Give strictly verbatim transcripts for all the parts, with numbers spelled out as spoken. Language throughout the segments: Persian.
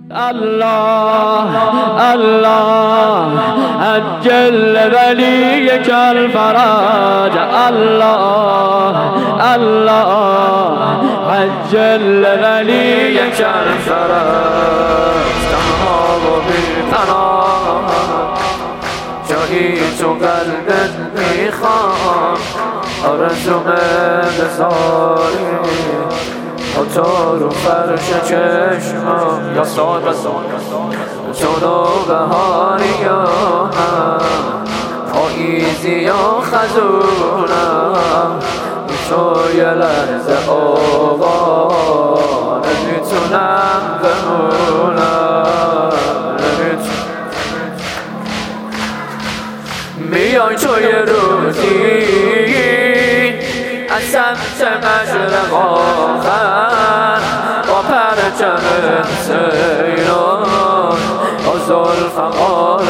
الله الله عجل وليك الفرج الله الله عجل وليك الفرج تنهض بالفرج جایی تو قلبت میخوام آرزوم بذاری تو رو فرش چشمم یا ساد و ساد تو رو بهاری یا پاییزی یا خزونم تو یه لحظه آقا نمیتونم بمونم میای تو یه روزی از سمت مشرق آخر با پرچم سیران با ذوالفقار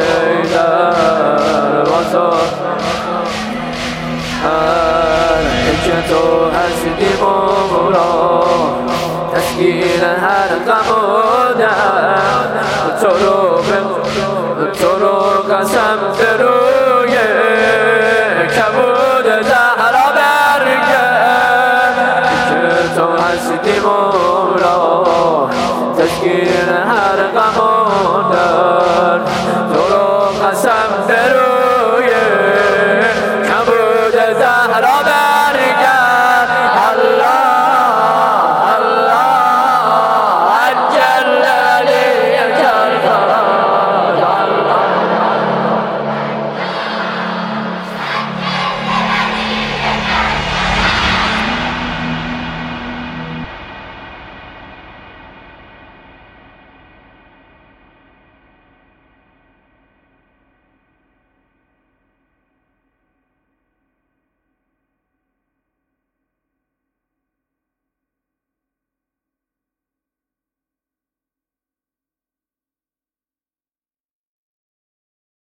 حیدر با هر که تو هستی مراد تسکین هر غم و درد تو رو تو رو قسم به روی کبود زهرا برگرد که تو هستی مولا تشکیل